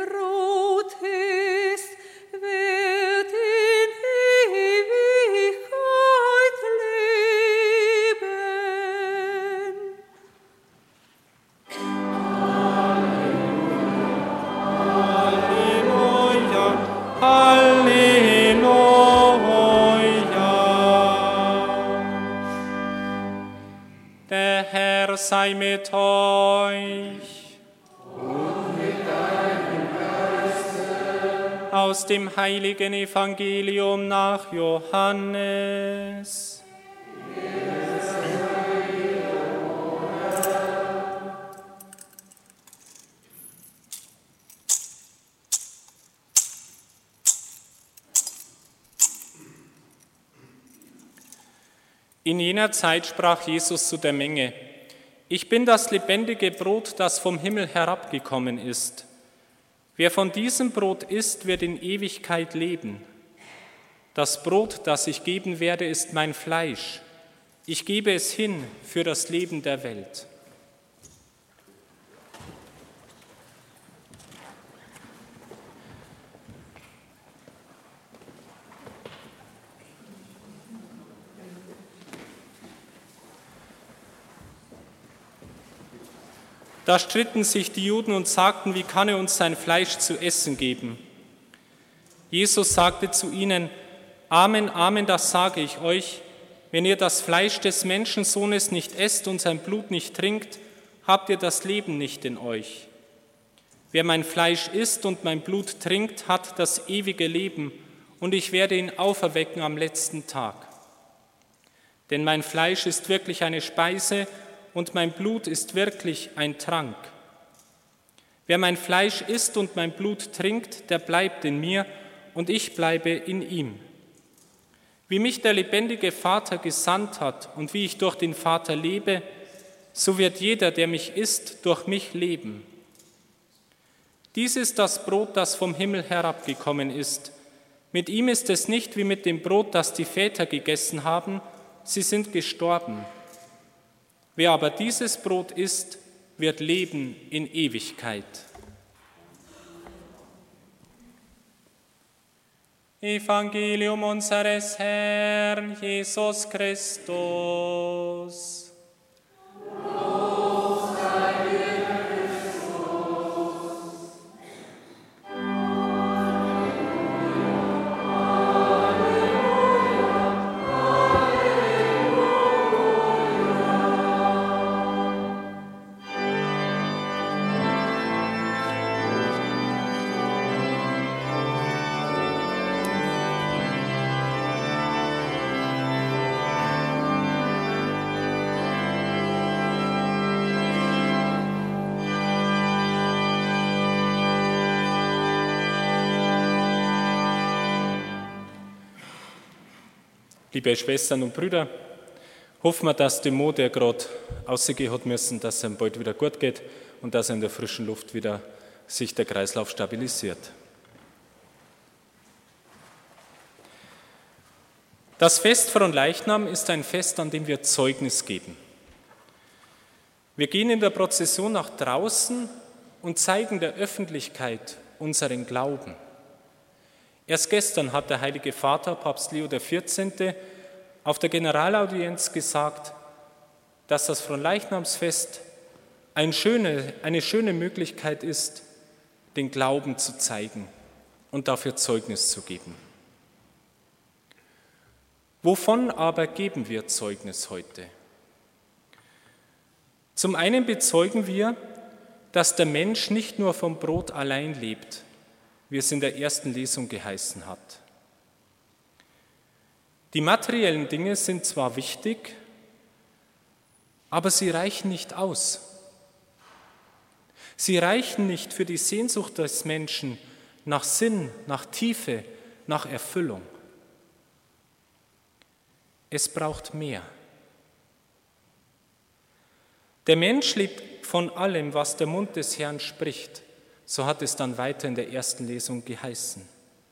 Brot ist, wird in Ewigkeit leben. Halleluja, Halleluja. Der Herr sei mit euch. Und mit deinem Geiste. Aus dem heiligen Evangelium nach Johannes. In jener Zeit sprach Jesus zu der Menge: Ich bin das lebendige Brot, das vom Himmel herabgekommen ist. Wer von diesem Brot isst, wird in Ewigkeit leben. Das Brot, das ich geben werde, ist mein Fleisch. Ich gebe es hin für das Leben der Welt. Da stritten sich die Juden und sagten: Wie kann er uns sein Fleisch zu essen geben? Jesus sagte zu ihnen: Amen, Amen, das sage ich euch. Wenn ihr das Fleisch des Menschensohnes nicht esst und sein Blut nicht trinkt, habt ihr das Leben nicht in euch. Wer mein Fleisch isst und mein Blut trinkt, hat das ewige Leben, und ich werde ihn auferwecken am letzten Tag. Denn mein Fleisch ist wirklich eine Speise, und mein Blut ist wirklich ein Trank. Wer mein Fleisch isst und mein Blut trinkt, der bleibt in mir und ich bleibe in ihm. Wie mich der lebendige Vater gesandt hat und wie ich durch den Vater lebe, so wird jeder, der mich isst, durch mich leben. Dies ist das Brot, das vom Himmel herabgekommen ist. Mit ihm ist es nicht wie mit dem Brot, das die Väter gegessen haben, sie sind gestorben. Wer aber dieses Brot isst, wird leben in Ewigkeit. Evangelium unseres Herrn Jesus Christus. Liebe Schwestern und Brüder, hoffen wir, dass dem Mo, der gerade rausgehen hat müssen, dass es ihm bald wieder gut geht und dass er in der frischen Luft wieder sich der Kreislauf stabilisiert. Das Fest Fronleichnam ist ein Fest, an dem wir Zeugnis geben. Wir gehen in der Prozession nach draußen und zeigen der Öffentlichkeit unseren Glauben. Erst gestern hat der Heilige Vater, Papst Leo XIV., auf der Generalaudienz gesagt, dass das Fronleichnamsfest eine schöne Möglichkeit ist, den Glauben zu zeigen und dafür Zeugnis zu geben. Wovon aber geben wir Zeugnis heute? Zum einen bezeugen wir, dass der Mensch nicht nur vom Brot allein lebt, wie es in der ersten Lesung geheißen hat. Die materiellen Dinge sind zwar wichtig, aber sie reichen nicht aus. Sie reichen nicht für die Sehnsucht des Menschen nach Sinn, nach Tiefe, nach Erfüllung. Es braucht mehr. Der Mensch lebt von allem, was der Mund des Herrn spricht. So hat es dann weiter in der ersten Lesung geheißen.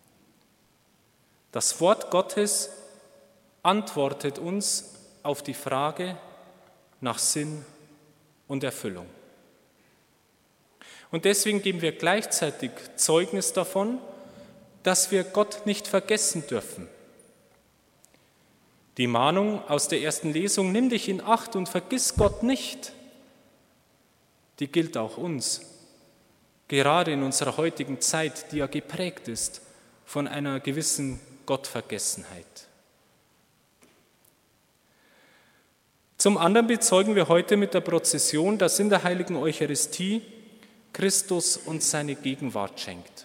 Das Wort Gottes antwortet uns auf die Frage nach Sinn und Erfüllung. Und deswegen geben wir gleichzeitig Zeugnis davon, dass wir Gott nicht vergessen dürfen. Die Mahnung aus der ersten Lesung, nimm dich in Acht und vergiss Gott nicht, die gilt auch uns, gerade in unserer heutigen Zeit, die ja geprägt ist von einer gewissen Gottvergessenheit. Zum anderen bezeugen wir heute mit der Prozession, dass in der heiligen Eucharistie Christus uns seine Gegenwart schenkt.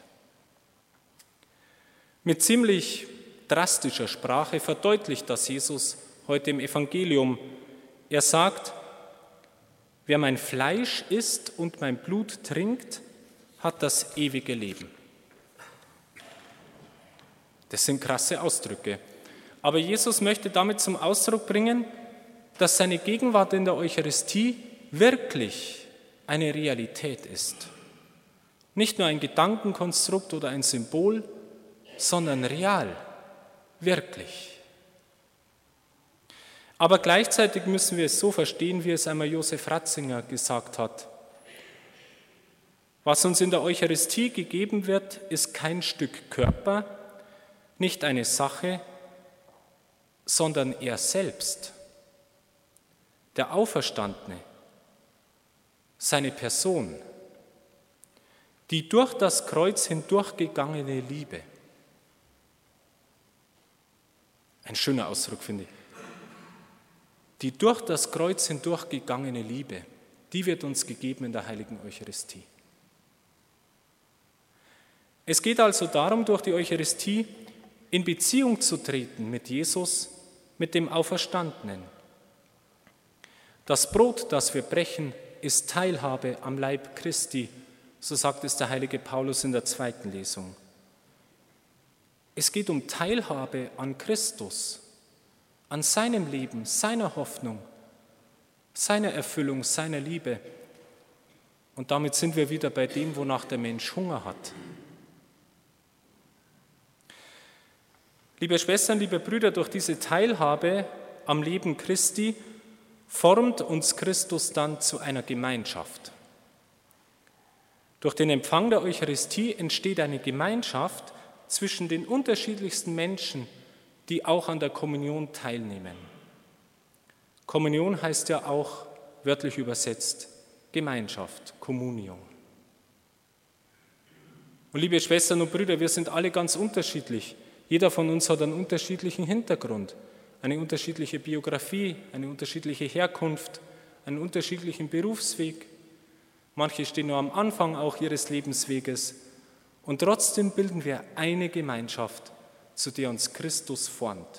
Mit ziemlich drastischer Sprache verdeutlicht das Jesus heute im Evangelium. Er sagt, wer mein Fleisch isst und mein Blut trinkt, hat das ewige Leben. Das sind krasse Ausdrücke. Aber Jesus möchte damit zum Ausdruck bringen, dass seine Gegenwart in der Eucharistie wirklich eine Realität ist. Nicht nur ein Gedankenkonstrukt oder ein Symbol, sondern real, wirklich. Aber gleichzeitig müssen wir es so verstehen, wie es einmal Josef Ratzinger gesagt hat. Was uns in der Eucharistie gegeben wird, ist kein Stück Körper, nicht eine Sache, sondern er selbst, der Auferstandene, seine Person, die durch das Kreuz hindurchgegangene Liebe. Ein schöner Ausdruck, finde ich. Die durch das Kreuz hindurchgegangene Liebe, die wird uns gegeben in der heiligen Eucharistie. Es geht also darum, durch die Eucharistie in Beziehung zu treten mit Jesus, mit dem Auferstandenen. Das Brot, das wir brechen, ist Teilhabe am Leib Christi, so sagt es der heilige Paulus in der zweiten Lesung. Es geht um Teilhabe an Christus, an seinem Leben, seiner Hoffnung, seiner Erfüllung, seiner Liebe. Und damit sind wir wieder bei dem, wonach der Mensch Hunger hat. Liebe Schwestern, liebe Brüder, durch diese Teilhabe am Leben Christi formt uns Christus dann zu einer Gemeinschaft. Durch den Empfang der Eucharistie entsteht eine Gemeinschaft zwischen den unterschiedlichsten Menschen, die auch an der Kommunion teilnehmen. Kommunion heißt ja auch, wörtlich übersetzt, Gemeinschaft, Communio. Und liebe Schwestern und Brüder, wir sind alle ganz unterschiedlich. Jeder von uns hat einen unterschiedlichen Hintergrund, eine unterschiedliche Biografie, eine unterschiedliche Herkunft, einen unterschiedlichen Berufsweg. Manche stehen nur am Anfang auch ihres Lebensweges. Und trotzdem bilden wir eine Gemeinschaft, zu der uns Christus formt.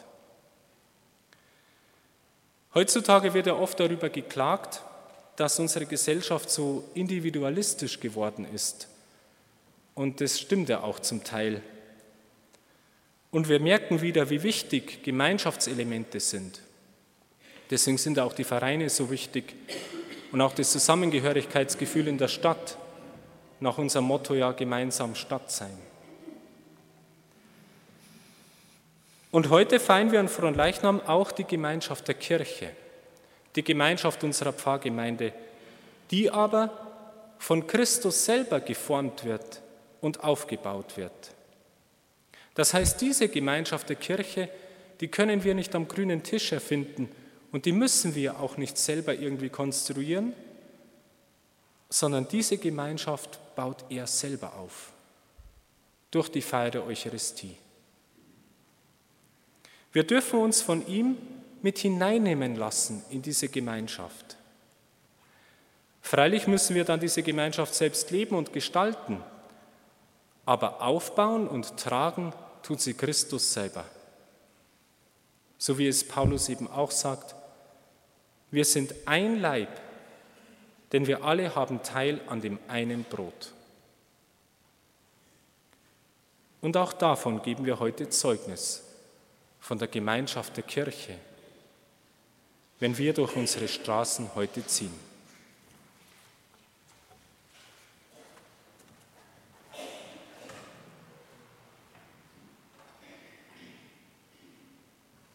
Heutzutage wird ja oft darüber geklagt, dass unsere Gesellschaft so individualistisch geworden ist. Und das stimmt ja auch zum Teil. Und wir merken wieder, wie wichtig Gemeinschaftselemente sind. Deswegen sind auch die Vereine so wichtig und auch das Zusammengehörigkeitsgefühl in der Stadt, nach unserem Motto ja gemeinsam Stadt sein. Und heute feiern wir an Fronleichnam auch die Gemeinschaft der Kirche, die Gemeinschaft unserer Pfarrgemeinde, die aber von Christus selber geformt wird und aufgebaut wird. Das heißt, diese Gemeinschaft der Kirche, die können wir nicht am grünen Tisch erfinden und die müssen wir auch nicht selber irgendwie konstruieren, sondern diese Gemeinschaft baut er selber auf, durch die Feier der Eucharistie. Wir dürfen uns von ihm mit hineinnehmen lassen in diese Gemeinschaft. Freilich müssen wir dann diese Gemeinschaft selbst leben und gestalten, aber aufbauen und tragen tut sie Christus selber. So wie es Paulus eben auch sagt, wir sind ein Leib, denn wir alle haben Teil an dem einen Brot. Und auch davon geben wir heute Zeugnis, von der Gemeinschaft der Kirche, wenn wir durch unsere Straßen heute ziehen.